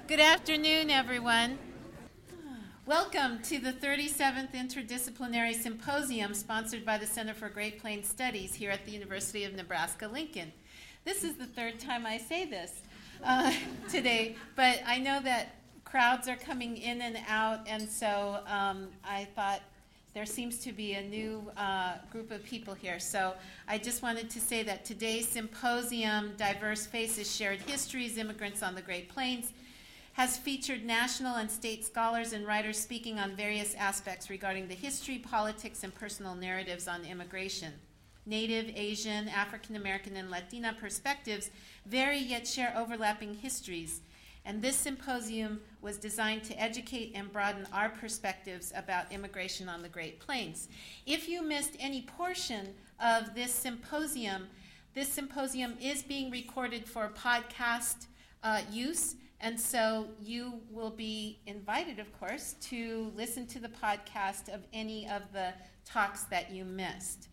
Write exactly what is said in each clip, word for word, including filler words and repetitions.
Good afternoon, everyone. Welcome to the thirty-seventh Interdisciplinary Symposium sponsored by the Center for Great Plains Studies here at the University of Nebraska-Lincoln. This is the third time I say this uh, today, but I know that crowds are coming in and out, and so um, I thought there seems to be a new uh, group of people here. So I just wanted to say that today's symposium, Diverse Faces, Shared Histories, Immigrants on the Great Plains, has featured national and state scholars and writers speaking on various aspects regarding the history, politics, and personal narratives on immigration. Native, Asian, African American, and Latina perspectives vary yet share overlapping histories. And this symposium was designed to educate and broaden our perspectives about immigration on the Great Plains. If you missed any portion of this symposium, this symposium is being recorded for podcast uh, use. And so you will be invited, of course, to listen to the podcast of any of the talks that you missed.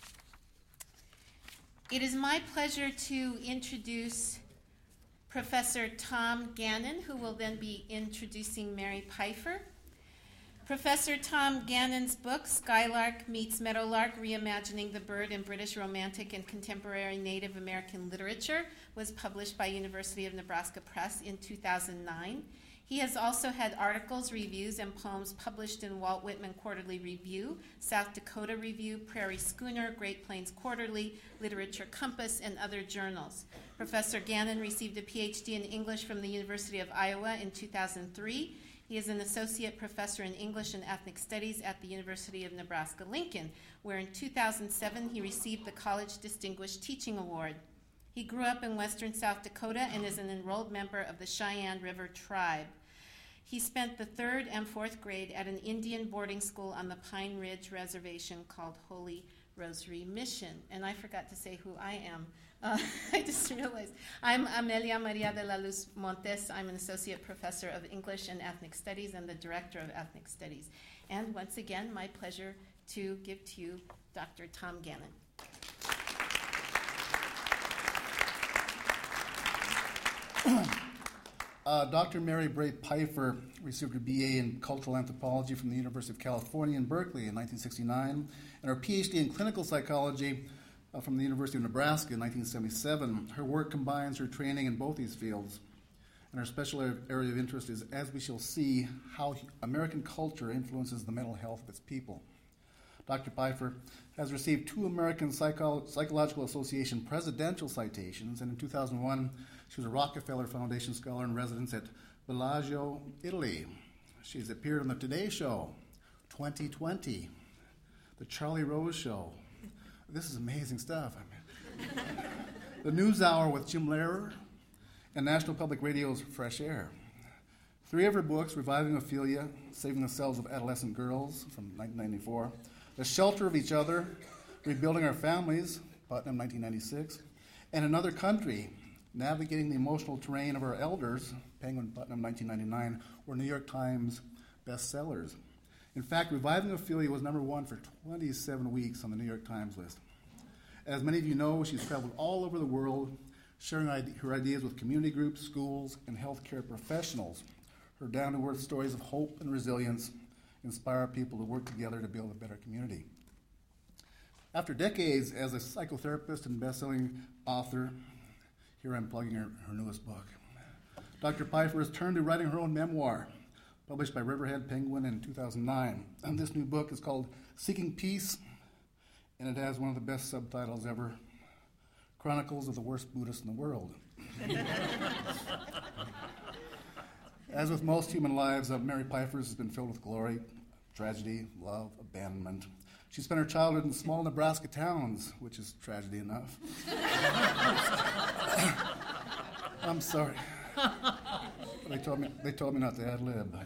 It is my pleasure to introduce Professor Tom Gannon, who will then be introducing Mary Pipher. Professor Tom Gannon's book, Skylark Meets Meadowlark, Reimagining the Bird in British Romantic and Contemporary Native American Literature, was published by University of Nebraska Press in two thousand nine. He has also had articles, reviews, and poems published in Walt Whitman Quarterly Review, South Dakota Review, Prairie Schooner, Great Plains Quarterly, Literature Compass, and other journals. Professor Gannon received a P H D in English from the University of Iowa in two thousand three. He is an associate professor in English and Ethnic Studies at the University of Nebraska-Lincoln, where in two thousand seven he received the College Distinguished Teaching Award. He grew up in western South Dakota and is an enrolled member of the Cheyenne River Tribe. He spent the third and fourth grade at an Indian boarding school on the Pine Ridge Reservation called Holy Rosary Mission. And I forgot to say who I am. Uh, I just realized. I'm Amelia Maria de la Luz Montes. I'm an associate professor of English and Ethnic Studies and the director of Ethnic Studies. And once again, my pleasure to give to you Doctor Tom Gannon. Uh, Doctor Mary Bray Pipher received her B A in Cultural Anthropology from the University of California in Berkeley in nineteen sixty-nine, and her P H D in Clinical Psychology uh, from the University of Nebraska in nineteen seventy-seven. Her work combines her training in both these fields, and her special area of interest is, as we shall see, how American culture influences the mental health of its people. Doctor Pipher has received two American Psycho- Psychological Association presidential citations, and in two thousand one, she was a Rockefeller Foundation Scholar in Residence at Bellagio, Italy. She's appeared on The Today Show, twenty twenty, The Charlie Rose Show. This is amazing stuff. I mean, The News Hour with Jim Lehrer, and National Public Radio's Fresh Air. Three of her books, Reviving Ophelia, Saving the Selves of Adolescent Girls from nineteen ninety-four, The Shelter of Each Other, Rebuilding Our Families, Putnam nineteen ninety-six, and Another Country, Navigating the Emotional Terrain of Our Elders, Penguin, Putnam nineteen ninety-nine, were New York Times bestsellers. In fact, Reviving Ophelia was number one for twenty-seven weeks on the New York Times list. As many of you know, she's traveled all over the world, sharing her ideas with community groups, schools, and healthcare professionals. Her down-to-earth stories of hope and resilience inspire people to work together to build a better community. After decades as a psychotherapist and best-selling author, here I'm plugging her, her newest book. Doctor Pipher has turned to writing her own memoir, published by Riverhead Penguin in two thousand nine. And this new book is called Seeking Peace, and it has one of the best subtitles ever, Chronicles of the Worst Buddhist in the World. As with most human lives, uh, Mary Pipher's has been filled with glory, tragedy, love, abandonment. She spent her childhood in small Nebraska towns, which is tragedy enough. I'm sorry. They told me they told me not to ad lib.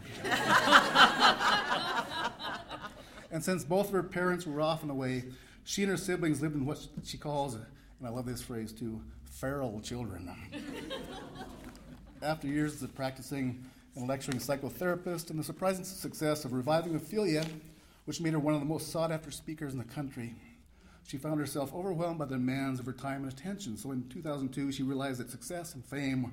And since both of her parents were off and away, she and her siblings lived in what she calls, and I love this phrase too, feral children. After years of practicing and lecturing psychotherapist and the surprising success of Reviving Ophelia, which made her one of the most sought-after speakers in the country, she found herself overwhelmed by the demands of her time and attention. So in two thousand two, she realized that success and fame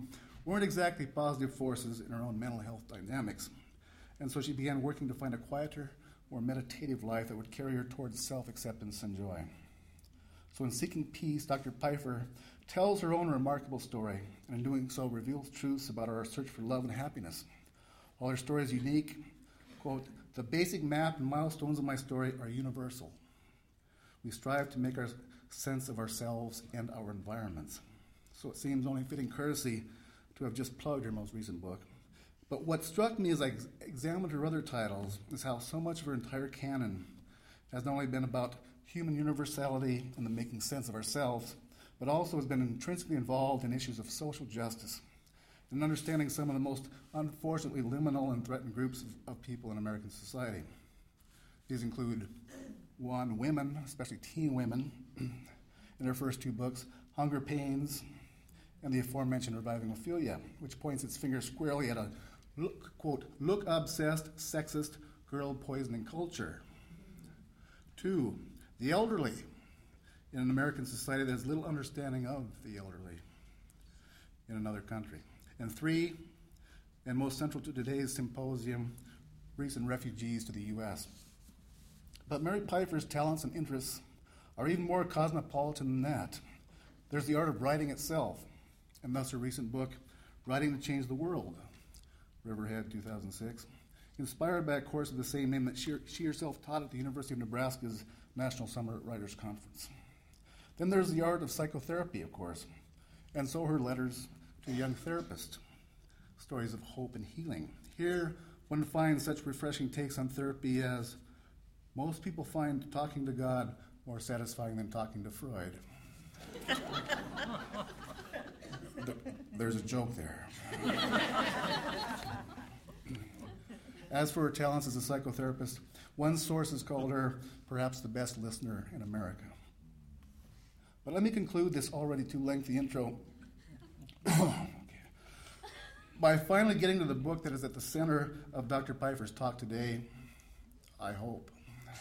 weren't exactly positive forces in her own mental health dynamics. And so she began working to find a quieter, more meditative life that would carry her towards self-acceptance and joy. So in Seeking Peace, Doctor Pfeiffer tells her own remarkable story, and in doing so reveals truths about our search for love and happiness. While her story is unique, quote, "The basic map and milestones of my story are universal. We strive to make our sense of ourselves and our environments." So it seems only fitting courtesy to have just plugged her most recent book. But what struck me as I ex- examined her other titles is how so much of her entire canon has not only been about human universality and the making sense of ourselves, but also has been intrinsically involved in issues of social justice and understanding some of the most unfortunately liminal and threatened groups of, of people in American society. These include, one, women, especially teen women, in her first two books, Hunger Pains and the aforementioned Reviving Ophelia, which points its finger squarely at a, look, quote, look-obsessed, sexist, girl-poisoning culture. Two, the elderly, in an American society that has little understanding of the elderly in another country. And three, and most central to today's symposium, recent refugees to the U S. But Mary Pfeiffer's talents and interests are even more cosmopolitan than that. There's the art of writing itself, and thus her recent book, Writing to Change the World, Riverhead, two thousand six, inspired by a course of the same name that she, she herself taught at the University of Nebraska's National Summer Writers Conference. Then there's the art of psychotherapy, of course, and so her letters to a young therapist, stories of hope and healing. Here, one finds such refreshing takes on therapy as, most people find talking to God more satisfying than talking to Freud. There's a joke there. As for her talents as a psychotherapist, one source has called her perhaps the best listener in America. But let me conclude this already too lengthy intro by finally getting to the book that is at the center of Doctor Pfeiffer's talk today, I hope.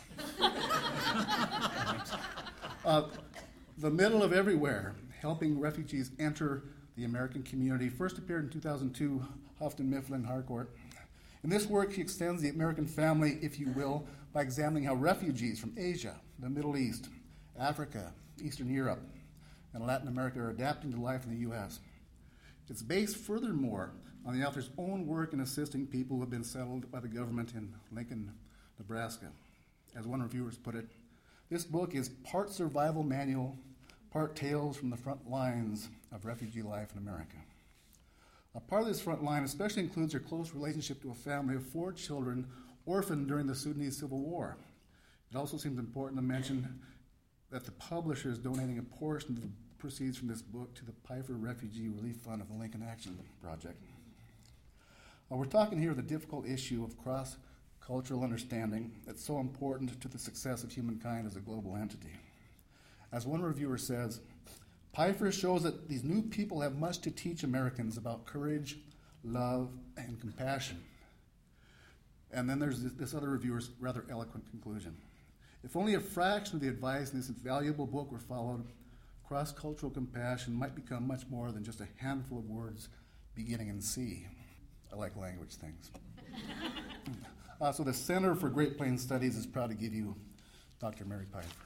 uh, The Middle of Everywhere, Helping Refugees Enter the American Community, first appeared in two thousand two, Houghton Mifflin Harcourt. In this work, she extends the American family, if you will, by examining how refugees from Asia, the Middle East, Africa, Eastern Europe, and Latin America are adapting to life in the U S. It's based furthermore on the author's own work in assisting people who have been settled by the government in Lincoln, Nebraska. As one reviewer put it, this book is part survival manual, part tales from the front lines of refugee life in America. A part of this front line especially includes her close relationship to a family of four children orphaned during the Sudanese Civil War. It also seems important to mention that the publisher is donating a portion of the proceeds from this book to the Pfeiffer Refugee Relief Fund of the Lincoln Action Project. Well, we're talking here the difficult issue of cross-cultural understanding that's so important to the success of humankind as a global entity. As one reviewer says, Pfeiffer shows that these new people have much to teach Americans about courage, love, and compassion. And then there's this, this other reviewer's rather eloquent conclusion. If only a fraction of the advice in this valuable book were followed, cross-cultural compassion might become much more than just a handful of words beginning in C. I like language things. uh, so the Center for Great Plains Studies is proud to give you Doctor Mary Pfeiffer.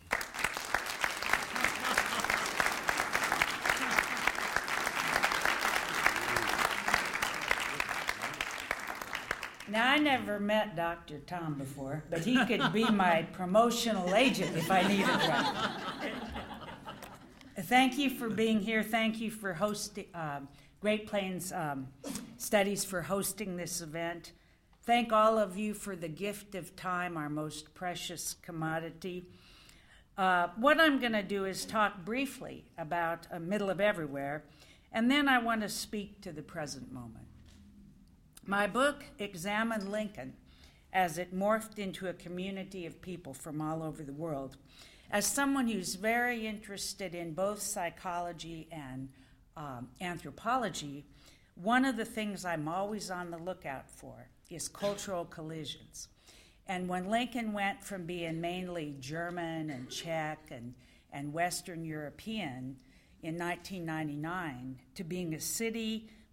Now, I never met Doctor Tom before, but he could be my promotional agent if I needed one. Thank you for being here. Thank you for hosting, uh, Great Plains um, Studies for hosting this event. Thank all of you for the gift of time, our most precious commodity. Uh, what I'm going to do is talk briefly about a Middle of Everywhere, and then I want to speak to the present moment. My book examined Lincoln as it morphed into a community of people from all over the world. As someone who's very interested in both psychology and um, anthropology, one of the things I'm always on the lookout for is cultural collisions. And when Lincoln went from being mainly German and Czech and, and Western European in nineteen ninety-nine to being a city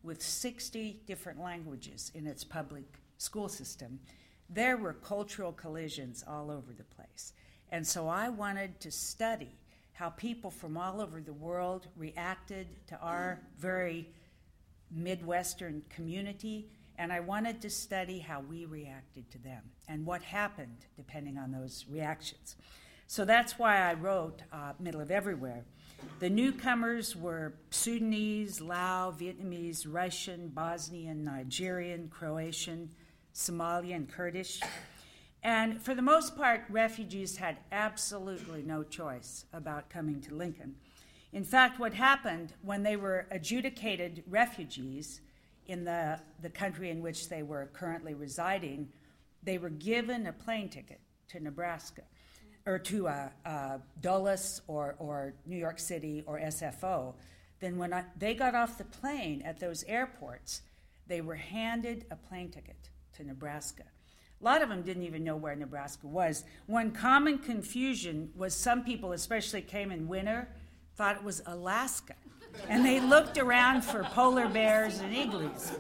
with sixty different languages in its public school system, there were cultural collisions all over the place. And so I wanted to study how people from all over the world reacted to our very Midwestern community, and I wanted to study how we reacted to them and what happened depending on those reactions. So that's why I wrote uh, Middle of Everywhere. The newcomers were Sudanese, Lao, Vietnamese, Russian, Bosnian, Nigerian, Croatian, Somalian, and Kurdish. And for the most part, refugees had absolutely no choice about coming to Lincoln. In fact, what happened when they were adjudicated refugees in the, the country in which they were currently residing, they were given a plane ticket to Nebraska, or to uh, uh, Dulles or, or New York City or S F O. Then when I, they got off the plane at those airports, they were handed a plane ticket to Nebraska. A lot of them didn't even know where Nebraska was. One common confusion was some people, especially came in winter, thought it was Alaska. And they looked around for polar bears and igloos.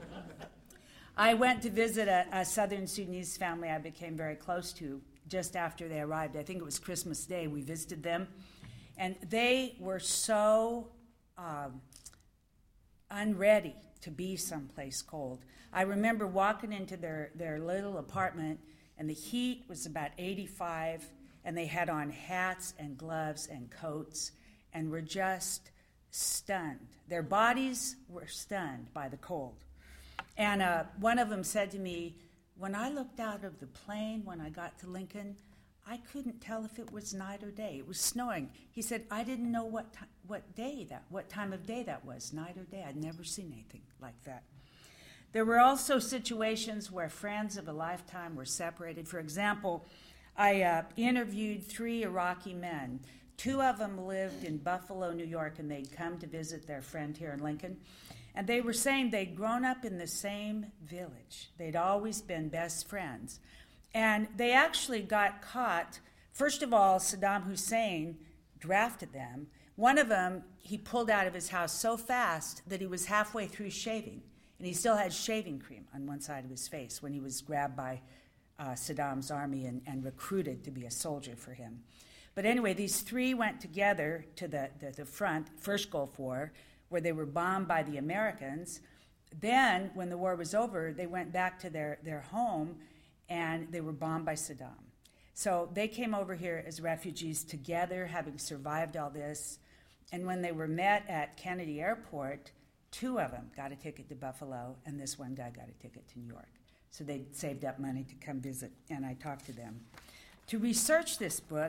I went to visit a, a southern Sudanese family I became very close to just after they arrived. I think it was Christmas Day. We visited them. And they were so um, unready to be someplace cold. I remember walking into their, their little apartment, and the heat was about eighty-five, and they had on hats and gloves and coats and were just stunned. Their bodies were stunned by the cold. And uh, one of them said to me, when I looked out of the plane when I got to Lincoln, I couldn't tell if it was night or day. It was snowing. He said, I didn't know what ti- what day that, what time of day that was, night or day. I'd never seen anything like that. There were also situations where friends of a lifetime were separated. For example, I uh, interviewed three Iraqi men. Two of them lived in Buffalo, New York, and they'd come to visit their friend here in Lincoln. And they were saying they'd grown up in the same village. They'd always been best friends. And they actually got caught. First of all, Saddam Hussein drafted them. One of them, he pulled out of his house so fast that he was halfway through shaving. And he still had shaving cream on one side of his face when he was grabbed by uh, Saddam's army and, and recruited to be a soldier for him. But anyway, these three went together to the, the, the front, first Gulf War, where they were bombed by the Americans. Then, when the war was over, they went back to their, their home, and they were bombed by Saddam. So they came over here as refugees together, having survived all this. And when they were met at Kennedy Airport, two of them got a ticket to Buffalo, and this one guy got a ticket to New York. So they saved up money to come visit, and I talked to them. To research this book,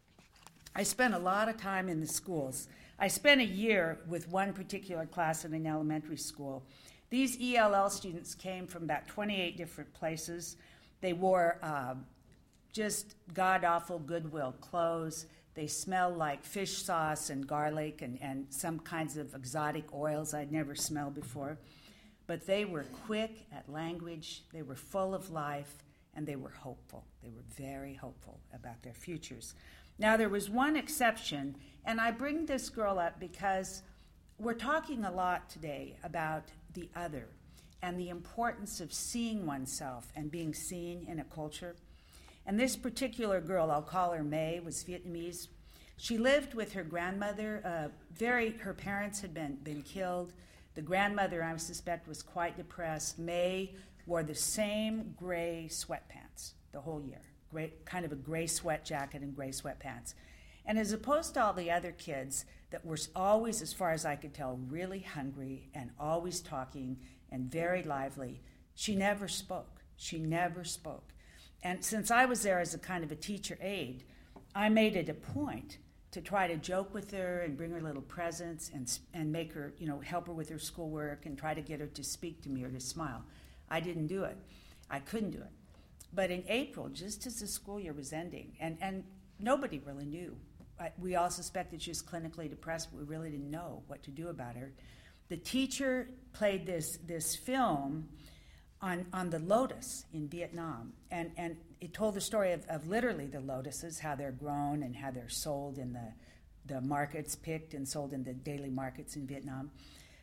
I spent a lot of time in the schools. I spent a year with one particular class in an elementary school. These E L L students came from about twenty-eight different places. They wore uh, just god-awful Goodwill clothes. They smelled like fish sauce and garlic and, and some kinds of exotic oils I'd never smelled before. But they were quick at language, they were full of life, and they were hopeful. They were very hopeful about their futures. Now, there was one exception, and I bring this girl up because we're talking a lot today about the other and the importance of seeing oneself and being seen in a culture. And this particular girl, I'll call her May, was Vietnamese. She lived with her grandmother. Uh, very, her parents had been, been killed. The grandmother, I suspect, was quite depressed. May wore the same gray sweatpants the whole year. Gray, kind of a gray sweat jacket and gray sweatpants. And as opposed to all the other kids that were always, as far as I could tell, really hungry and always talking and very lively, she never spoke. She never spoke. And since I was there as a kind of a teacher aide, I made it a point to try to joke with her and bring her little presents and and make her, you know, help her with her schoolwork and try to get her to speak to me or to smile. I didn't do it. I couldn't do it. But in April, just as the school year was ending, and, and nobody really knew. I, we all suspected she was clinically depressed, but we really didn't know what to do about her. The teacher played this this film on, on the lotus in Vietnam, and, and it told the story of, of literally the lotuses, how they're grown and how they're sold in the, the markets, picked and sold in the daily markets in Vietnam.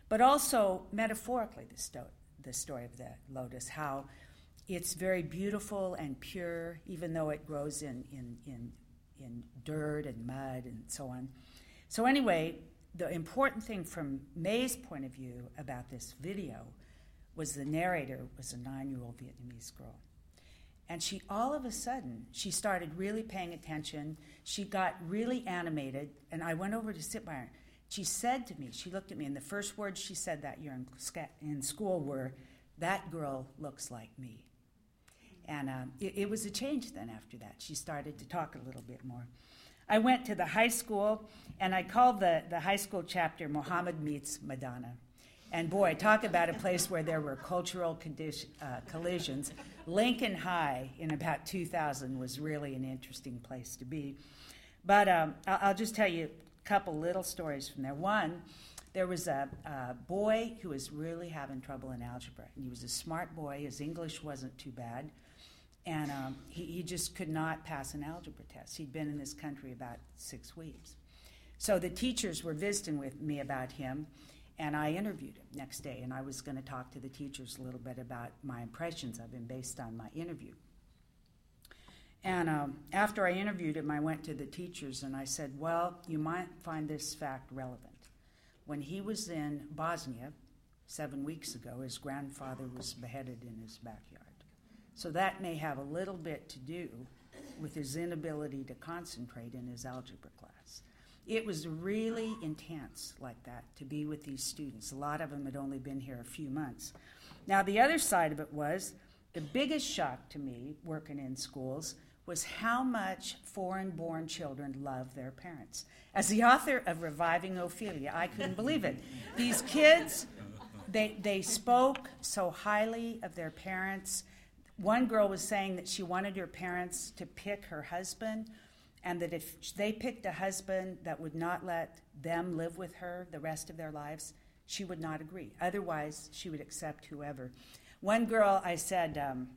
but also metaphorically the, sto- the story of the lotus, how it's very beautiful and pure, even though it grows in, in, in, in dirt and mud and so on. So anyway, the important thing from May's point of view about this video was the narrator was a nine-year-old Vietnamese girl. And she, all of a sudden, she started really paying attention. She got really animated, and I went over to sit by her. She said to me, she looked at me, and the first words she said that year in, in school were, "That girl looks like me." And um, it, it was a change then after that. She started to talk a little bit more. I went to the high school, and I called the, the high school chapter Muhammad Meets Madonna. And boy, talk about a place where there were cultural condition, uh, collisions. Lincoln High in about two thousand was really an interesting place to be. But um, I'll, I'll just tell you a couple little stories from there. One, there was a, a boy who was really having trouble in algebra. And he was a smart boy. His English wasn't too bad. And um, he, he just could not pass an algebra test. He'd been in this country about six weeks. So the teachers were visiting with me about him, and I interviewed him next day. And I was going to talk to the teachers a little bit about my impressions of him based on my interview. And um, after I interviewed him, I went to the teachers and I said, well, you might find this fact relevant. When he was in Bosnia seven weeks ago, his grandfather was beheaded in his backyard. So that may have a little bit to do with his inability to concentrate in his algebra class. It was really intense like that to be with these students. A lot of them had only been here a few months. Now, the other side of it was, the biggest shock to me working in schools was how much foreign-born children love their parents. As the author of Reviving Ophelia, I couldn't believe it. These kids, they, they spoke so highly of their parents. One girl was saying that she wanted her parents to pick her husband, and that if they picked a husband that would not let them live with her the rest of their lives, she would not agree. Otherwise, she would accept whoever. One girl, I said, um,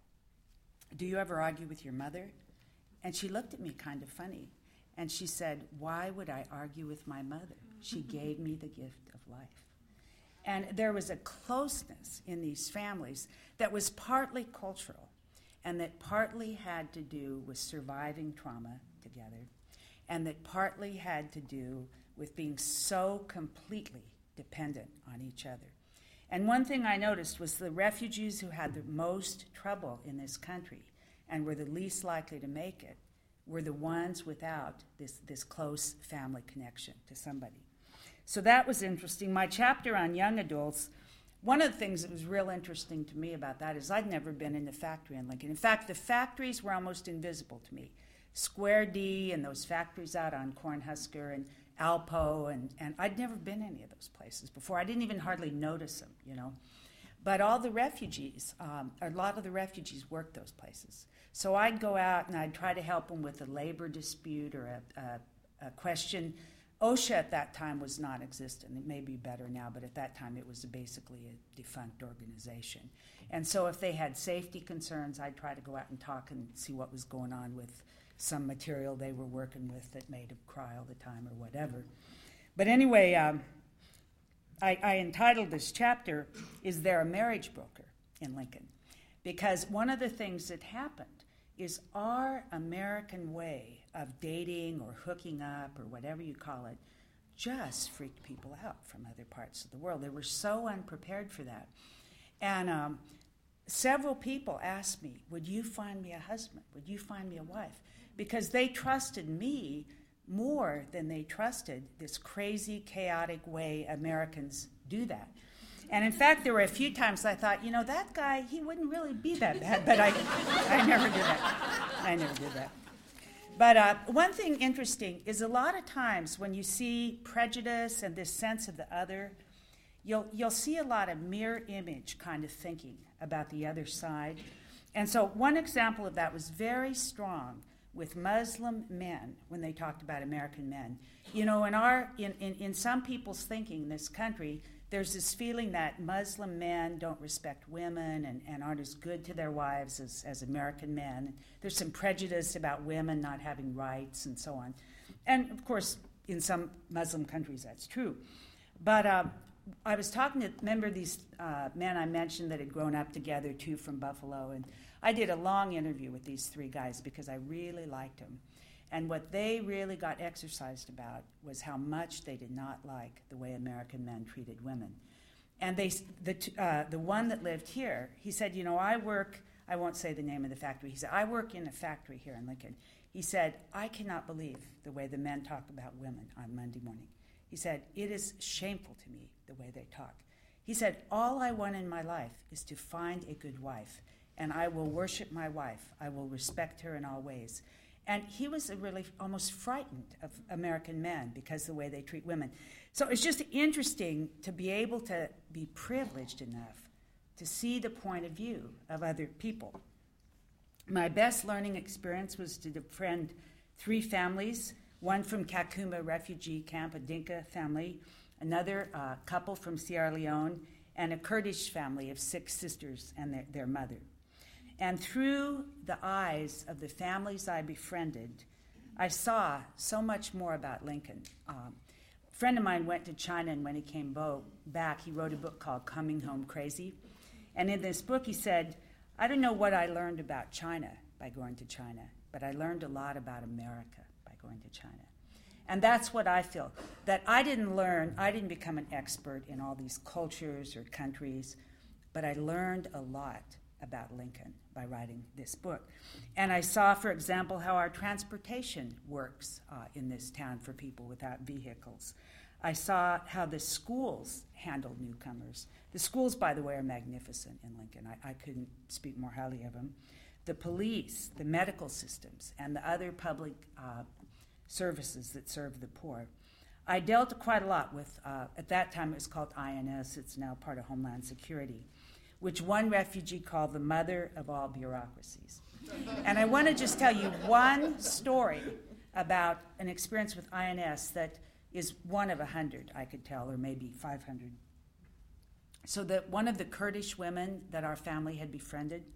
do you ever argue with your mother? And she looked at me kind of funny, and she said, why would I argue with my mother? She gave me the gift of life. And there was a closeness in these families that was partly cultural and that partly had to do with surviving trauma together and that partly had to do with being so completely dependent on each other. And one thing I noticed was the refugees who had the most trouble in this country and were the least likely to make it were the ones without this, this close family connection to somebody. So that was interesting. My chapter on young adults, one of the things that was real interesting to me about that is I'd never been in the factory in Lincoln. In fact, the factories were almost invisible to me. Square D and those factories out on Cornhusker and Alpo, and, and I'd never been any of those places before. I didn't even hardly notice them, you know. But all the refugees, um, a lot of the refugees worked those places. So I'd go out and I'd try to help them with a labor dispute or a, a, a question. OSHA at that time was non-existent. It may be better now, but at that time it was basically a defunct organization. And so if they had safety concerns, I'd try to go out and talk and see what was going on with some material they were working with that made them cry all the time or whatever. But anyway, um, I, I entitled this chapter, Is There a Marriage Broker in Lincoln? Because one of the things that happened is our American way of dating or hooking up or whatever you call it just freaked people out from other parts of the world. They were so unprepared for that. And um, several people asked me, would you find me a husband? Would you find me a wife? Because they trusted me more than they trusted this crazy, chaotic way Americans do that. And in fact, there were a few times I thought, you know, that guy, he wouldn't really be that bad, but I, I never did that. I never did that. But uh, one thing interesting is a lot of times when you see prejudice and this sense of the other, you'll, you'll see a lot of mirror image kind of thinking about the other side. And so one example of that was very strong with Muslim men when they talked about American men. You know, in, our, in, in, in some people's thinking in this country, there's this feeling that Muslim men don't respect women and, and aren't as good to their wives as, as American men. There's some prejudice about women not having rights and so on. And, of course, in some Muslim countries that's true. But uh, I was talking to, remember these uh, men I mentioned that had grown up together, two from Buffalo, and I did a long interview with these three guys because I really liked them. And what they really got exercised about was how much they did not like the way American men treated women. And they, the, uh, the one that lived here, he said, you know, I work, I won't say the name of the factory, he said, I work in a factory here in Lincoln. He said, I cannot believe the way the men talk about women on Monday morning. He said, it is shameful to me the way they talk. He said, all I want in my life is to find a good wife, and I will worship my wife. I will respect her in all ways. And he was really almost frightened of American men because of the way they treat women. So it's just interesting to be able to be privileged enough to see the point of view of other people. My best learning experience was to befriend three families, one from Kakuma refugee camp, a Dinka family, another uh, couple from Sierra Leone, and a Kurdish family of six sisters and their, their mother. And through the eyes of the families I befriended, I saw so much more about Lincoln. Um, a friend of mine went to China, and when he came bo- back, he wrote a book called Coming Home Crazy. And in this book, he said, I don't know what I learned about China by going to China, but I learned a lot about America by going to China. And that's what I feel, that I didn't learn, I didn't become an expert in all these cultures or countries, but I learned a lot about Lincoln by writing this book. And I saw, for example, how our transportation works uh, in this town for people without vehicles. I saw how the schools handled newcomers. The schools, by the way, are magnificent in Lincoln. I, I couldn't speak more highly of them. The police, the medical systems, and the other public uh, services that serve the poor. I dealt quite a lot with, uh, at that time it was called I N S, it's now part of Homeland Security, which one refugee called the mother of all bureaucracies. And I want to just tell you one story about an experience with I N S that is one of a hundred, I could tell, or maybe five hundred. So that one of the Kurdish women that our family had befriended,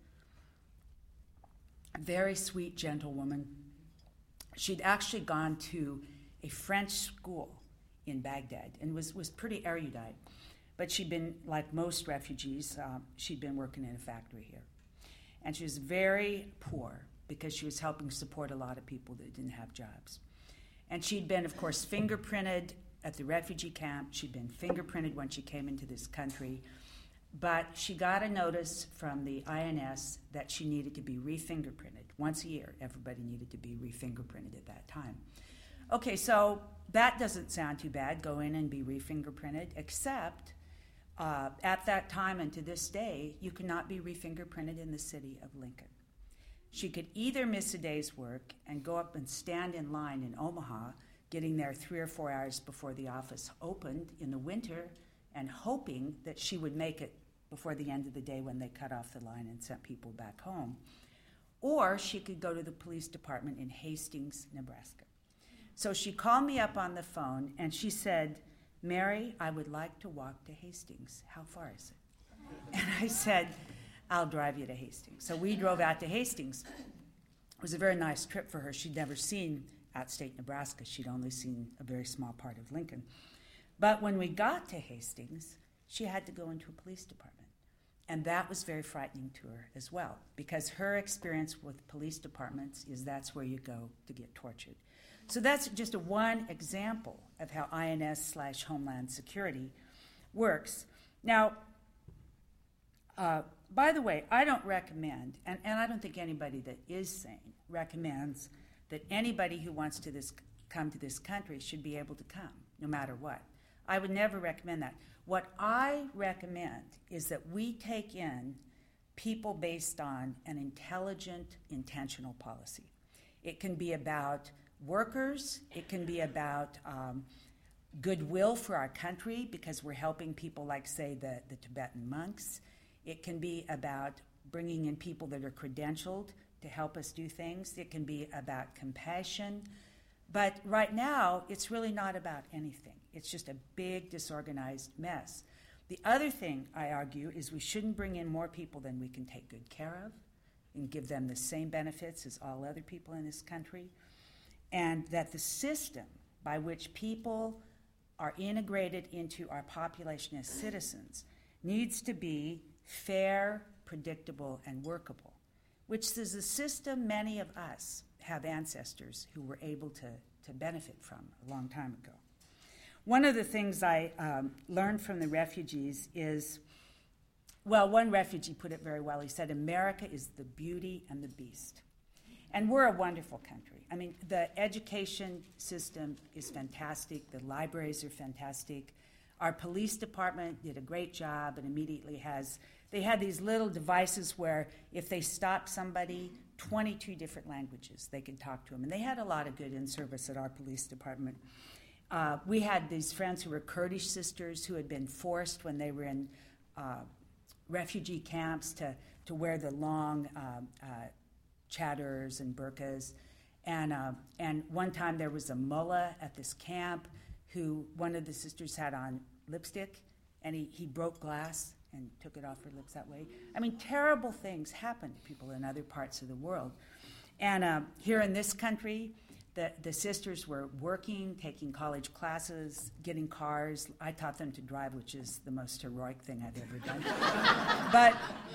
a very sweet, gentle woman, she'd actually gone to a French school in Baghdad and was, was pretty erudite. But she'd been, like most refugees, uh, she'd been working in a factory here. And she was very poor because she was helping support a lot of people that didn't have jobs. And she'd been, of course, fingerprinted at the refugee camp. She'd been fingerprinted when she came into this country. But she got a notice from the I N S that she needed to be re-fingerprinted. Once a year, everybody needed to be re-fingerprinted at that time. Okay, so that doesn't sound too bad, go in and be re-fingerprinted, except uh, at that time and to this day, you cannot be re-fingerprinted in the city of Lincoln. She could either miss a day's work and go up and stand in line in Omaha, getting there three or four hours before the office opened in the winter and hoping that she would make it before the end of the day when they cut off the line and sent people back home. Or she could go to the police department in Hastings, Nebraska. So she called me up on the phone and she said, Mary, I would like to walk to Hastings. How far is it? And I said, I'll drive you to Hastings. So we drove out to Hastings. It was a very nice trip for her. She'd never seen outstate Nebraska. She'd only seen a very small part of Lincoln. But when we got to Hastings, she had to go into a police department. And that was very frightening to her as well, because her experience with police departments is that's where you go to get tortured. So that's just a one example of how I N S slash Homeland Security works. Now, uh, by the way, I don't recommend, and, and I don't think anybody that is sane recommends that anybody who wants to this, come to this country should be able to come, no matter what. I would never recommend that. What I recommend is that we take in people based on an intelligent, intentional policy. It can be about workers. It can be about um, goodwill for our country because we're helping people like, say, the, the Tibetan monks. It can be about bringing in people that are credentialed to help us do things. It can be about compassion. But right now, it's really not about anything. It's just a big, disorganized mess. The other thing I argue is we shouldn't bring in more people than we can take good care of and give them the same benefits as all other people in this country. And that the system by which people are integrated into our population as citizens needs to be fair, predictable, and workable, which is a system many of us have ancestors who were able to, to benefit from a long time ago. One of the things I um, learned from the refugees is, well, one refugee put it very well. He said, America is the beauty and the beast. And we're a wonderful country. I mean, the education system is fantastic. The libraries are fantastic. Our police department did a great job and immediately has, they had these little devices where if they stopped somebody, twenty-two different languages, they could talk to them. And they had a lot of good in-service at our police department. Uh, we had these friends who were Kurdish sisters who had been forced when they were in uh, refugee camps to, to wear the long uh, uh, chadors and burqas. And, uh, and one time there was a mullah at this camp who one of the sisters had on lipstick, and he, he broke glass and took it off her lips that way. I mean, terrible things happen to people in other parts of the world. And uh, here in this country, the, the sisters were working, taking college classes, getting cars. I taught them to drive, which is the most heroic thing I've ever done. But,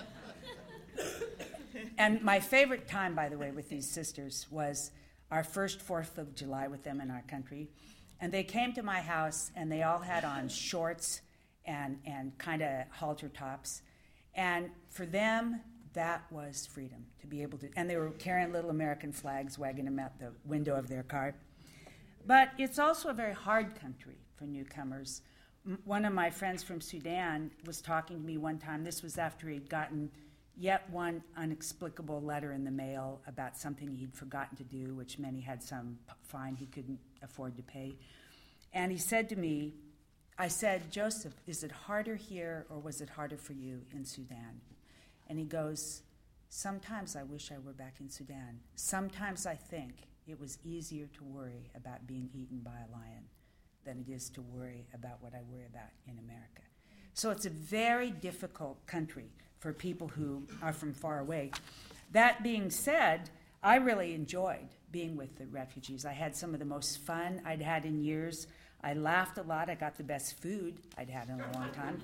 and my favorite time, by the way, with these sisters was our first fourth of July with them in our country. And they came to my house, and they all had on shorts and, and kind of halter tops. And for them, that was freedom, to be able to, and they were carrying little American flags, wagging them out the window of their car. But it's also a very hard country for newcomers. M- one of my friends from Sudan was talking to me one time. This was after he'd gotten yet one inexplicable letter in the mail about something he'd forgotten to do, which meant he had some p- fine he couldn't afford to pay. And he said to me, I said, Joseph, is it harder here or was it harder for you in Sudan? And he goes, sometimes I wish I were back in Sudan. Sometimes I think it was easier to worry about being eaten by a lion than it is to worry about what I worry about in America. So it's a very difficult country for people who are from far away. That being said, I really enjoyed being with the refugees. I had some of the most fun I'd had in years. I laughed a lot. I got the best food I'd had in a long time.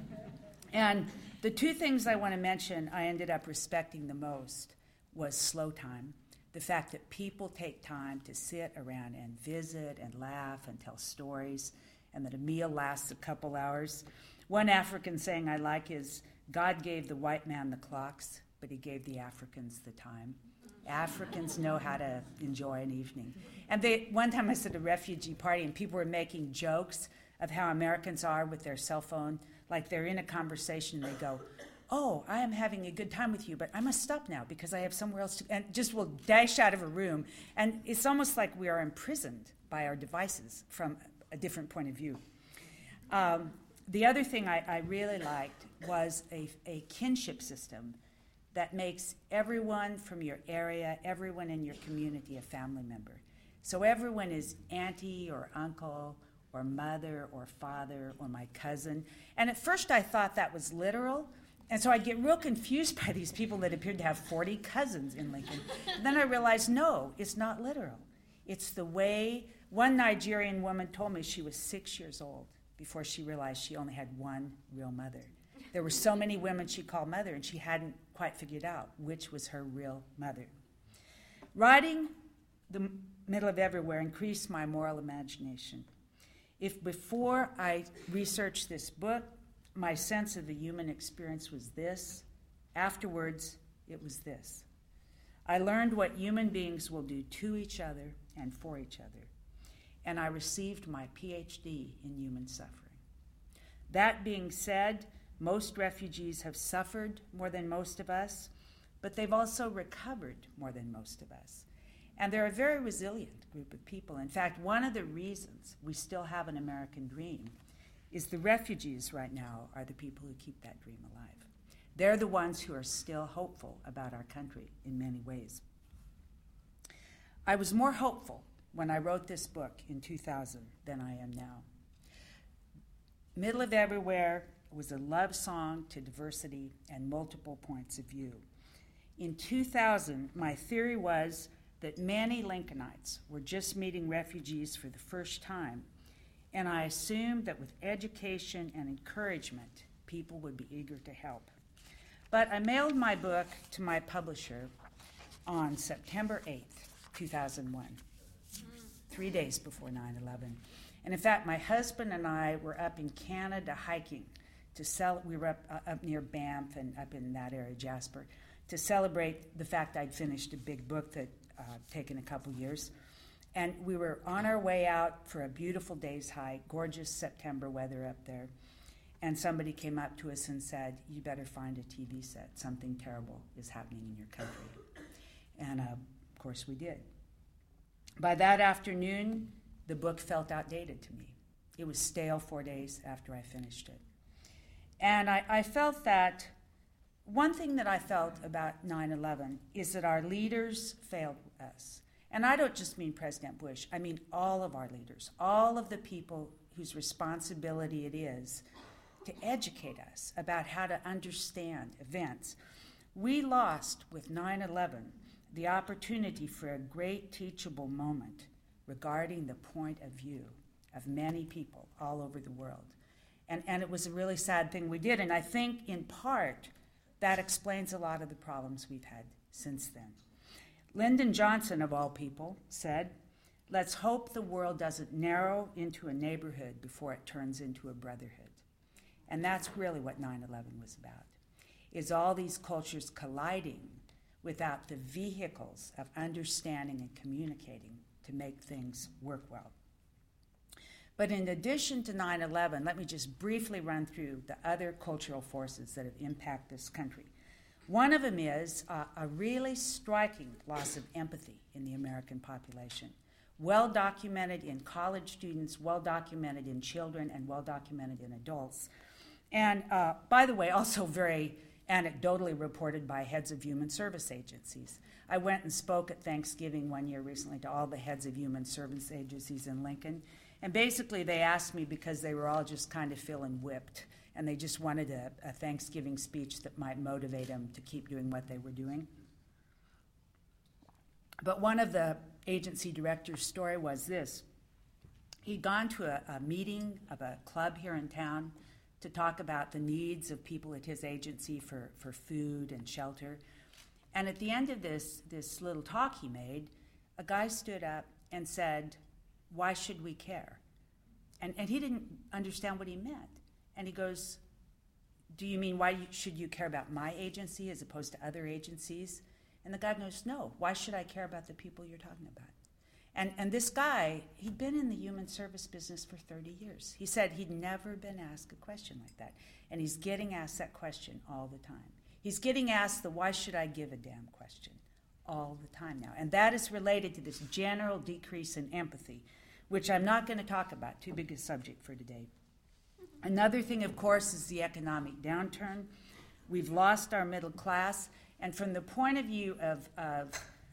And the two things I want to mention I ended up respecting the most was slow time, the fact that people take time to sit around and visit and laugh and tell stories, and that a meal lasts a couple hours. One African saying I like is, God gave the white man the clocks, but he gave the Africans the time. Africans know how to enjoy an evening. And they, one time I was at a refugee party, and people were making jokes of how Americans are with their cell phone. Like they're in a conversation, and they go, oh, I am having a good time with you, but I must stop now because I have somewhere else to, and just will dash out of a room. And it's almost like we are imprisoned by our devices from a different point of view. Um, the other thing I, I really liked was a, a kinship system that makes everyone from your area, everyone in your community a family member. So everyone is auntie or uncle or mother or father or my cousin. And at first I thought that was literal, and so I'd get real confused by these people that appeared to have forty cousins in Lincoln. And then I realized, no, it's not literal. It's the way, one Nigerian woman told me she was six years old before she realized she only had one real mother. There were so many women she called mother, and she hadn't quite figured out which was her real mother. Writing The Middle of Everywhere increased my moral imagination. If before I researched this book, my sense of the human experience was this, afterwards, it was this. I learned what human beings will do to each other and for each other, and I received my P H D in human suffering. That being said, most refugees have suffered more than most of us, but they've also recovered more than most of us. And they're a very resilient group of people. In fact, one of the reasons we still have an American dream is the refugees right now are the people who keep that dream alive. They're the ones who are still hopeful about our country in many ways. I was more hopeful when I wrote this book in two thousand than I am now. Middle of Everywhere was a love song to diversity and multiple points of view. In two thousand, my theory was that many Lincolnites were just meeting refugees for the first time, and I assumed that with education and encouragement, people would be eager to help. But I mailed my book to my publisher on September eighth, two thousand one, three days before nine eleven. And in fact, my husband and I were up in Canada hiking to sell. We were up, uh, up near Banff and up in that area, Jasper, to celebrate the fact I'd finished a big book that uh, taken a couple years. And we were on our way out for a beautiful day's hike, gorgeous September weather up there. And somebody came up to us and said, "You better find a T V set. Something terrible is happening in your country." And uh, of course we did. By that afternoon, the book felt outdated to me. It was stale four days after I finished it. And I, I felt that one thing that I felt about nine eleven is that our leaders failed us. And I don't just mean President Bush. I mean all of our leaders, all of the people whose responsibility it is to educate us about how to understand events. We lost with nine eleven the opportunity for a great teachable moment regarding the point of view of many people all over the world. And, and it was a really sad thing we did. And I think in part that explains a lot of the problems we've had since then. Lyndon Johnson, of all people, said, "Let's hope the world doesn't narrow into a neighborhood before it turns into a brotherhood." And that's really what nine eleven was about, is all these cultures colliding without the vehicles of understanding and communicating to make things work well. But in addition to nine eleven, let me just briefly run through the other cultural forces that have impacted this country. One of them is uh, a really striking loss of empathy in the American population, well documented in college students, well documented in children, and well documented in adults. And uh, by the way, also very anecdotally reported by heads of human service agencies. I went and spoke at Thanksgiving one year recently to all the heads of human service agencies in Lincoln. And basically they asked me, because they were all just kind of feeling whipped, and they just wanted a, a Thanksgiving speech that might motivate them to keep doing what they were doing. But one of the agency director's story was this. He'd gone to a, a meeting of a club here in town to talk about the needs of people at his agency for, for food and shelter. And at the end of this, this little talk he made, a guy stood up and said, "Why should we care?" And, and he didn't understand what he meant. And he goes, "Do you mean why you, should you care about my agency as opposed to other agencies?" And the guy goes, "No, why should I care about the people you're talking about?" And, and this guy, he'd been in the human service business for thirty years. He said he'd never been asked a question like that. And he's getting asked that question all the time. He's getting asked the "why should I give a damn" question all the time now. And that is related to this general decrease in empathy, which I'm not going to talk about, too big a subject for today. Another thing, of course, is the economic downturn. We've lost our middle class. And from the point of view of, of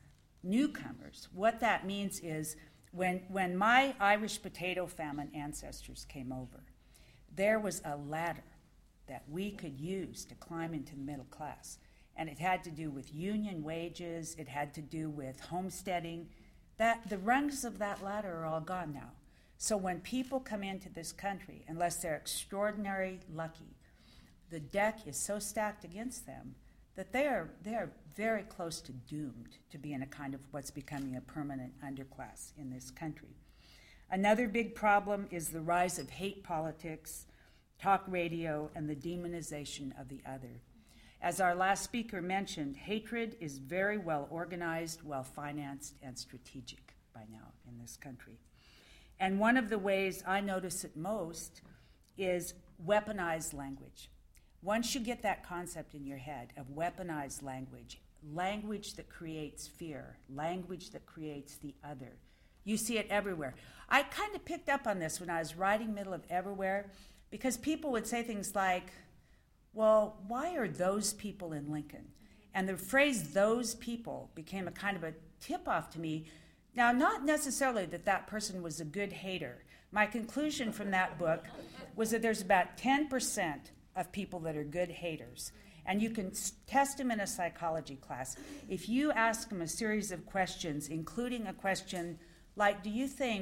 newcomers, what that means is when, when my Irish potato famine ancestors came over, there was a ladder that we could use to climb into the middle class. And it had to do with union wages, it had to do with homesteading. That, the rungs of that ladder are all gone now. So when people come into this country, unless they're extraordinarily lucky, the deck is so stacked against them that they are, they are very close to doomed to be in a kind of what's becoming a permanent underclass in this country. Another big problem is the rise of hate politics, talk radio, and the demonization of the other. As our last speaker mentioned, hatred is very well organized, well financed, and strategic by now in this country. And one of the ways I notice it most is weaponized language. Once you get that concept in your head of weaponized language, language that creates fear, language that creates the other, you see it everywhere. I kind of picked up on this when I was writing Middle of Everywhere, because people would say things like, "Well, why are those people in Lincoln?" And the phrase "those people" became a kind of a tip-off to me. Now, not necessarily that that person was a good hater. My conclusion from that book was that there's about ten percent of people that are good haters. And you can test them in a psychology class. If you ask them a series of questions, including a question like, "Do you think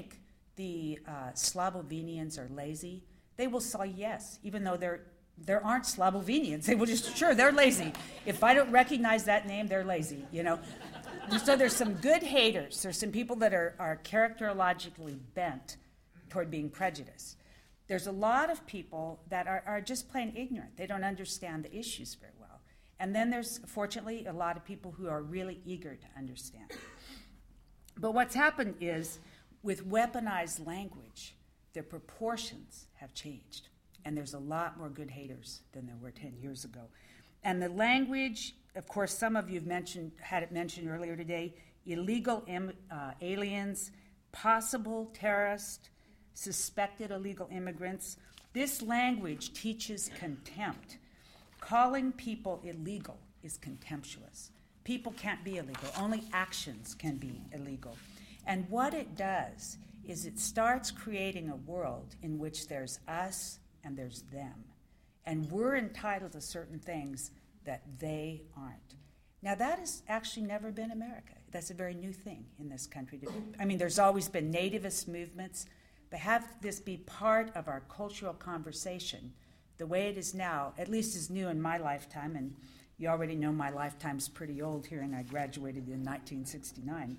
the uh, Slovenians are lazy, they will say yes, even though they're there aren't Slovenians. They will just, sure, they're lazy. If I don't recognize that name, they're lazy, you know. So there's some good haters. There's some people that are, are characterologically bent toward being prejudiced. There's a lot of people that are, are just plain ignorant. They don't understand the issues very well. And then there's, fortunately, a lot of people who are really eager to understand. But what's happened is, with weaponized language, the proportions have changed. And there's a lot more good haters than there were ten years ago. And the language, of course, some of you have mentioned, had it mentioned earlier today, illegal Im, uh, aliens, possible terrorists, suspected illegal immigrants. This language teaches contempt. Calling people illegal is contemptuous. People can't be illegal. Only actions can be illegal. And what it does is it starts creating a world in which there's us and there's them. And we're entitled to certain things that they aren't. Now, that has actually never been America. That's a very new thing in this country. I mean, there's always been nativist movements, but have this be part of our cultural conversation the way it is now, at least is new in my lifetime, and you already know my lifetime's pretty old, hearing I graduated in nineteen sixty-nine.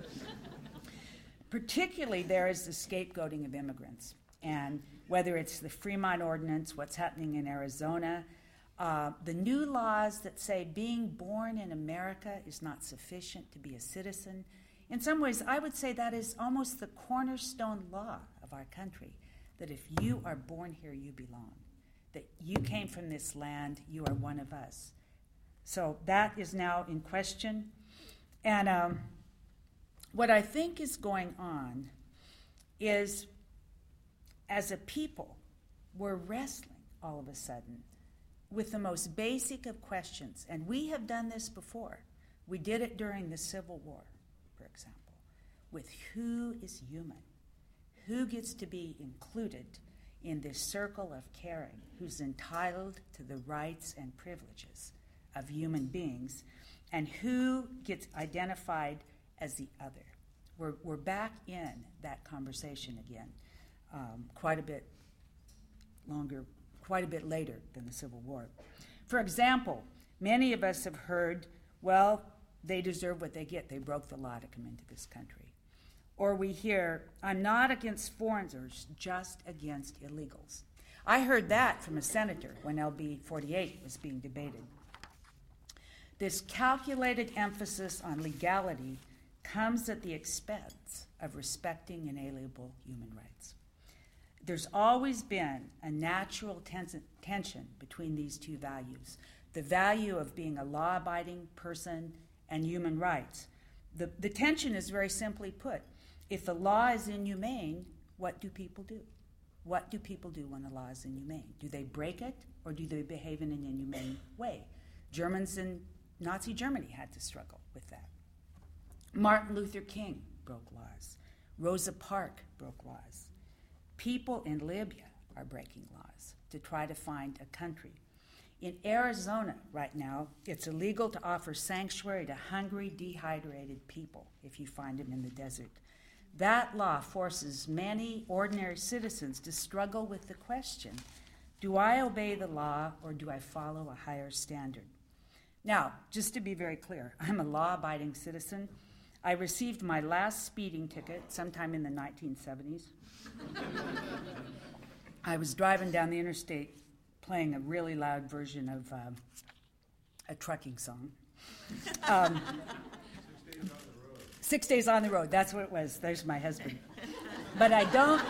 Particularly, there is the scapegoating of immigrants. And whether it's the Fremont Ordinance, what's happening in Arizona, uh, the new laws that say being born in America is not sufficient to be a citizen. In some ways, I would say that is almost the cornerstone law of our country, that if you are born here, you belong, that you came from this land, you are one of us. So that is now in question. And um, what I think is going on is, as a people, we're wrestling all of a sudden with the most basic of questions. And we have done this before. We did it during the Civil War, for example, with who is human? Who gets to be included in this circle of caring? Who's entitled to the rights and privileges of human beings? And who gets identified as the other? We're, we're back in that conversation again. Um, quite a bit longer, quite a bit later than the Civil War. For example, many of us have heard, well, they deserve what they get. They broke the law to come into this country. Or we hear, I'm not against foreigners, just against illegals. I heard that from a senator when L B forty-eight was being debated. This calculated emphasis on legality comes at the expense of respecting inalienable human rights. There's always been a natural ten- tension between these two values, the value of being a law-abiding person and human rights. The, the tension is very simply put. If the law is inhumane, what do people do? What do people do when the law is inhumane? Do they break it, or do they behave in an inhumane way? Germans in Nazi Germany had to struggle with that. Martin Luther King broke laws. Rosa Parks broke laws. People in Libya are breaking laws to try to find a country. In Arizona right now, it's illegal to offer sanctuary to hungry, dehydrated people if you find them in the desert. That law forces many ordinary citizens to struggle with the question, do I obey the law or do I follow a higher standard? Now, just to be very clear, I'm a law-abiding citizen. I received my last speeding ticket sometime in the nineteen seventies. I was driving down the interstate playing a really loud version of um, a trucking song. Um, Six days on the road, that's what it was. There's my husband. But I don't,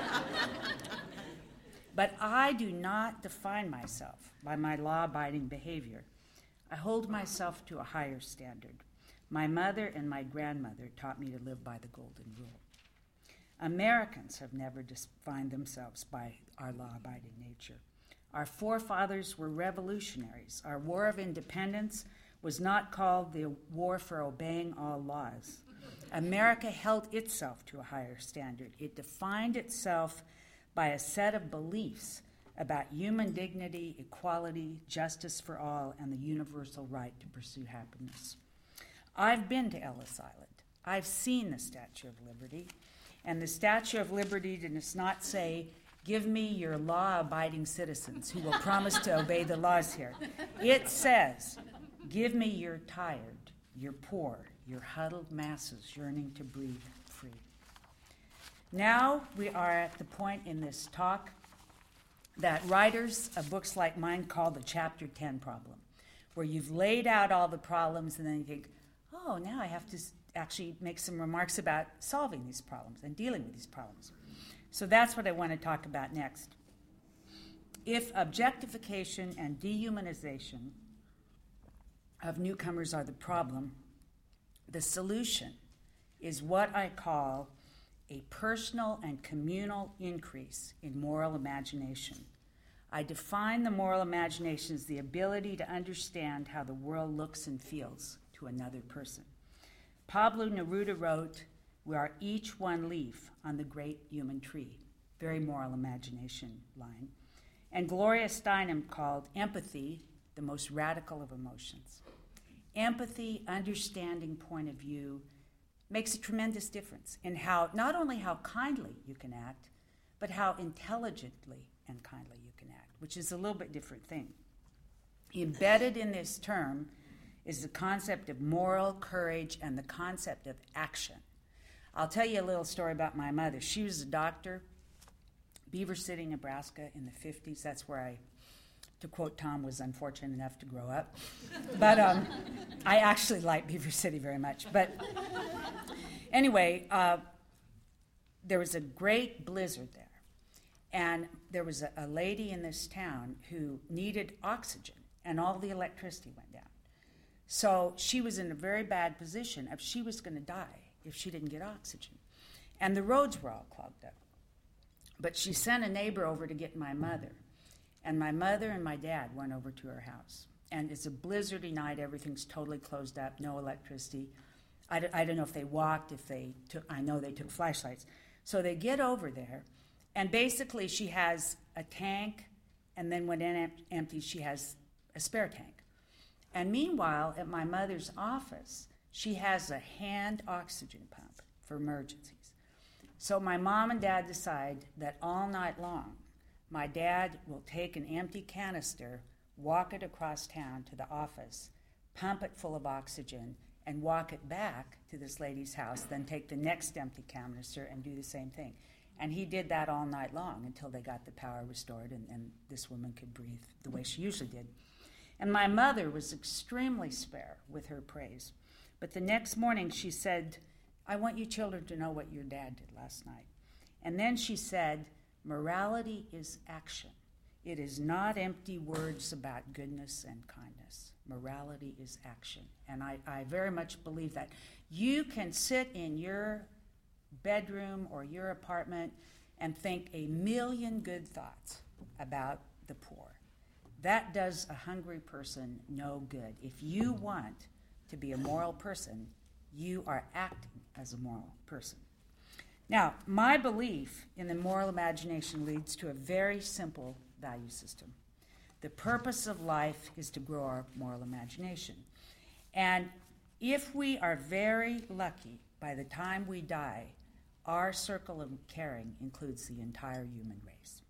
but I do not define myself by my law-abiding behavior. I hold myself to a higher standard. My mother and my grandmother taught me to live by the golden rule. Americans have never defined themselves by our law-abiding nature. Our forefathers were revolutionaries. Our War of Independence was not called the War for Obeying All Laws. America held itself to a higher standard. It defined itself by a set of beliefs about human dignity, equality, justice for all, and the universal right to pursue happiness. I've been to Ellis Island. I've seen the Statue of Liberty. And the Statue of Liberty does not say, give me your law-abiding citizens who will promise to obey the laws here. It says, give me your tired, your poor, your huddled masses yearning to breathe free. Now we are at the point in this talk that writers of books like mine call the chapter ten problem, where you've laid out all the problems and then you think, oh, now I have to actually make some remarks about solving these problems and dealing with these problems. So that's what I want to talk about next. If objectification and dehumanization of newcomers are the problem, the solution is what I call a personal and communal increase in moral imagination. I define the moral imagination as the ability to understand how the world looks and feels to another person. Pablo Neruda wrote, we are each one leaf on the great human tree. Very moral imagination line. And Gloria Steinem called empathy the most radical of emotions. Empathy, understanding point of view, makes a tremendous difference in how, not only how kindly you can act, but how intelligently and kindly you can act, which is a little bit different thing. Embedded in this term is the concept of moral courage and the concept of action. I'll tell you a little story about my mother. She was a doctor, Beaver City, Nebraska, in the fifties. That's where I, to quote Tom, was unfortunate enough to grow up. But um, I actually like Beaver City very much. But anyway, uh, there was a great blizzard there. And there was a, a lady in this town who needed oxygen, and all the electricity went down. So she was in a very bad position if she was going to die if she didn't get oxygen. And the roads were all clogged up. But she sent a neighbor over to get my mother. And my mother and my dad went over to her house. And it's a blizzardy night. Everything's totally closed up, no electricity. I, d- I don't know if they walked, if they took, I know they took flashlights. So they get over there, and basically she has a tank, and then when it em- empties, she has a spare tank. And meanwhile, at my mother's office, she has a hand oxygen pump for emergencies. So my mom and dad decide that all night long, my dad will take an empty canister, walk it across town to the office, pump it full of oxygen, and walk it back to this lady's house, then take the next empty canister and do the same thing. And he did that all night long until they got the power restored and, and this woman could breathe the way she usually did. And my mother was extremely spare with her praise. But the next morning she said, I want you children to know what your dad did last night. And then she said, morality is action. It is not empty words about goodness and kindness. Morality is action. And I, I very much believe that. You can sit in your bedroom or your apartment and think a million good thoughts about the poor. That does a hungry person no good. If you want to be a moral person, you are acting as a moral person. Now, my belief in the moral imagination leads to a very simple value system. The purpose of life is to grow our moral imagination. And if we are very lucky, by the time we die, our circle of caring includes the entire human race.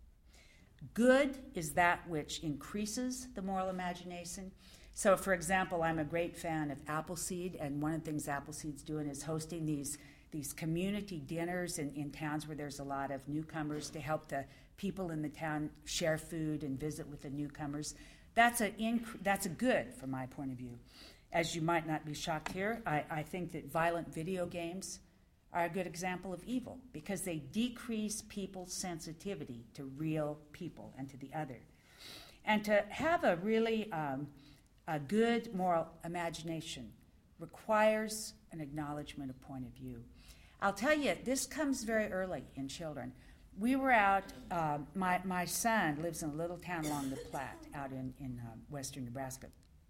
Good is that which increases the moral imagination. So, for example, I'm a great fan of Appleseed, and one of the things Appleseed's doing is hosting these, these community dinners in, in towns where there's a lot of newcomers to help the people in the town share food and visit with the newcomers. That's a, inc- that's a good from my point of view. As you might not be shocked here, I, I think that violent video games are a good example of evil because they decrease people's sensitivity to real people and to the other. And to have a really um, a good moral imagination requires an acknowledgement of point of view. I'll tell you, this comes very early in children. We were out, uh, my, my son lives in a little town along the Platte out in, in uh, western Nebraska.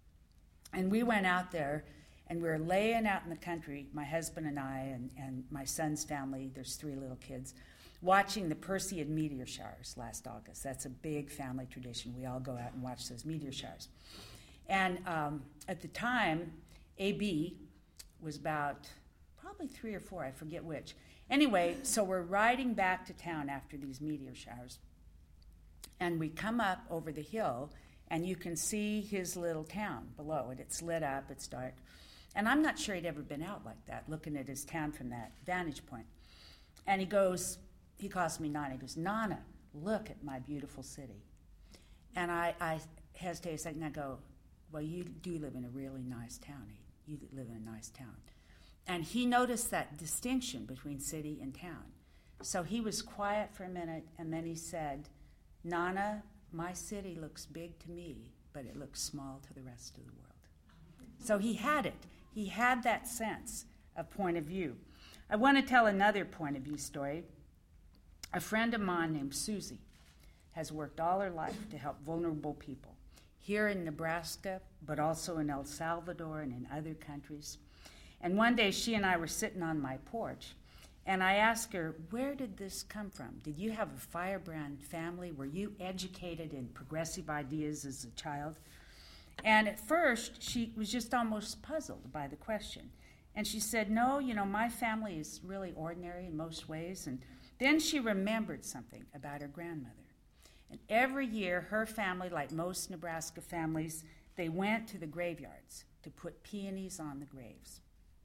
And we went out there and we were laying out in the country, my husband and I and, and my son's family, there's three little kids, watching the Perseid meteor showers last August. That's a big family tradition. We all go out and watch those meteor showers. And um, at the time, A B was about probably three or four, I forget which. Anyway, so we're riding back to town after these meteor showers, and we come up over the hill, and you can see his little town below it. It's lit up, it's dark. And I'm not sure he'd ever been out like that, looking at his town from that vantage point. And he goes, he calls me Nana. He goes, Nana, look at my beautiful city. And I, I hesitate a second, and I go, well, you do live in a really nice town. You live in a nice town. And he noticed that distinction between city and town. So he was quiet for a minute, and then he said, Nana, my city looks big to me, but it looks small to the rest of the world. So he had it. He had that sense of point of view. I want to tell another point of view story. A friend of mine named Susie has worked all her life to help vulnerable people here in Nebraska, but also in El Salvador and in other countries. And one day she and I were sitting on my porch, and I asked her, where did this come from? Did you have a firebrand family? Were you educated in progressive ideas as a child? And at first, she was just almost puzzled by the question. And she said, no, you know, my family is really ordinary in most ways. And then she remembered something about her grandmother. And every year, her family, like most Nebraska families, they went to the graveyards to put peonies on the graves.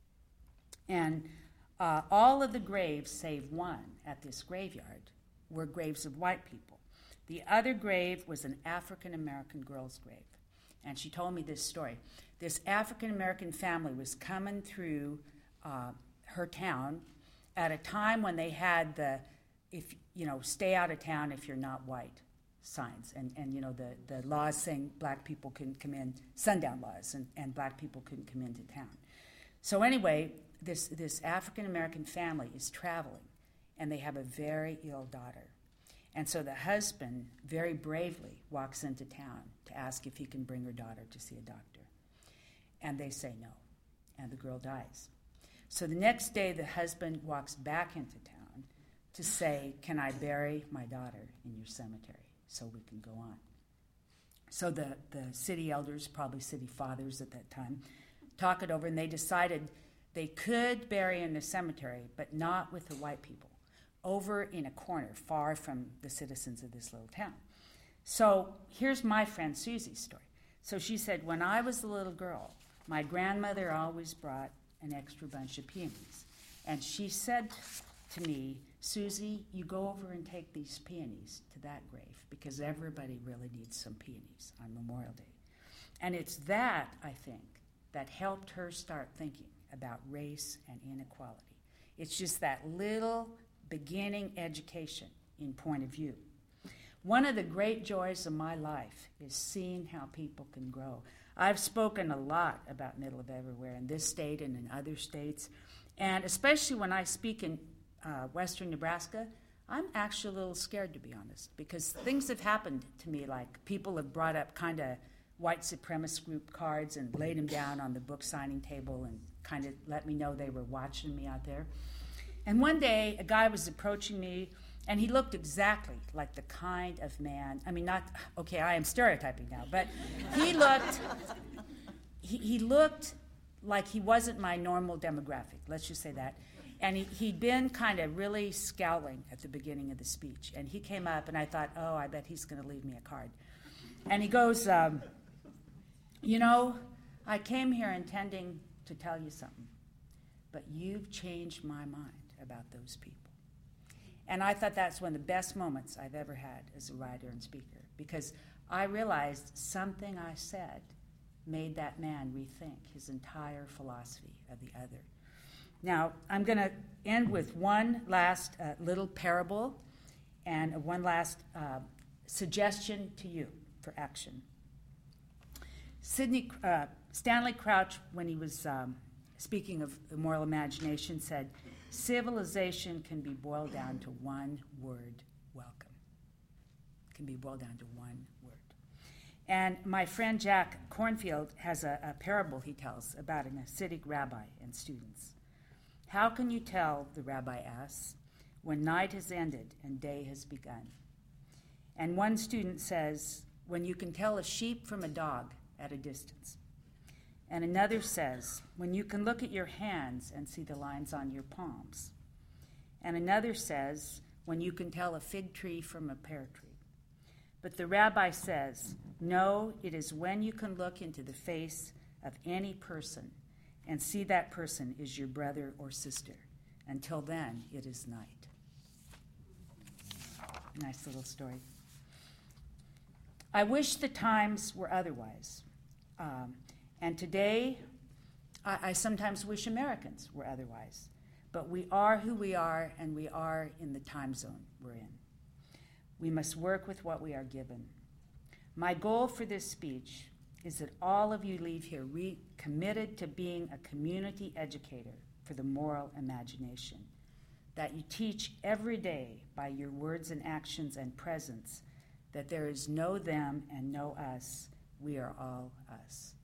And uh, all of the graves, save one at this graveyard, were graves of white people. The other grave was an African-American girl's grave. And she told me this story. This African-American family was coming through uh, her town at a time when they had the, if you know, stay out of town if you're not white signs. And, and you know, the, the laws saying black people couldn't come in, sundown laws, and, and black people couldn't come into town. So anyway, this, this African-American family is traveling, and they have a very ill daughter. And so the husband very bravely walks into town to ask if he can bring her daughter to see a doctor. And they say no, and the girl dies. So the next day, the husband walks back into town to say, can I bury my daughter in your cemetery so we can go on? So the, the city elders, probably city fathers at that time, talk it over, and they decided they could bury in the cemetery, but not with the white people, over in a corner, far from the citizens of this little town. So here's my friend Susie's story. So she said, when I was a little girl, my grandmother always brought an extra bunch of peonies. And she said to me, Susie, you go over and take these peonies to that grave, because everybody really needs some peonies on Memorial Day. And it's that, I think, that helped her start thinking about race and inequality. It's just that little beginning education in point of view. One of the great joys of my life is seeing how people can grow. I've spoken a lot about Middle of Everywhere in this state and in other states, and especially when I speak in uh, western Nebraska, I'm actually a little scared, to be honest, because things have happened to me, like people have brought up kind of white supremacist group cards and laid them down on the book signing table and kind of let me know they were watching me out there. And one day, a guy was approaching me, and he looked exactly like the kind of man, I mean, not, okay, I am stereotyping now, but he looked, he, he looked like he wasn't my normal demographic, let's just say that. And he, he'd been kind of really scowling at the beginning of the speech. And he came up, and I thought, oh, I bet he's going to leave me a card. And he goes, um, you know, I came here intending to tell you something, but you've changed my mind about those people. And I thought that's one of the best moments I've ever had as a writer and speaker, because I realized something I said made that man rethink his entire philosophy of the other. Now, I'm going to end with one last uh, little parable and one last uh, suggestion to you for action. Sidney, uh, Stanley Crouch, when he was um, speaking of the moral imagination, said, civilization can be boiled down to one word, welcome. It can be boiled down to one word. And my friend Jack Cornfield has a, a parable he tells about an Hasidic rabbi and students. How can you tell, the rabbi asks, when night has ended and day has begun? And one student says, when you can tell a sheep from a dog at a distance. And another says, when you can look at your hands and see the lines on your palms. and another says, when you can tell a fig tree from a pear tree. But the rabbi says, no, it is when you can look into the face of any person and see that person is your brother or sister. Until then, it is night. Nice little story. I wish the times were otherwise. Um, and today, I, I sometimes wish Americans were otherwise. But we are who we are, and we are in the time zone we're in. We must work with what we are given. My goal for this speech is that all of you leave here re- committed to being a community educator for the moral imagination, that you teach every day by your words and actions and presence that there is no them and no us. We are all us.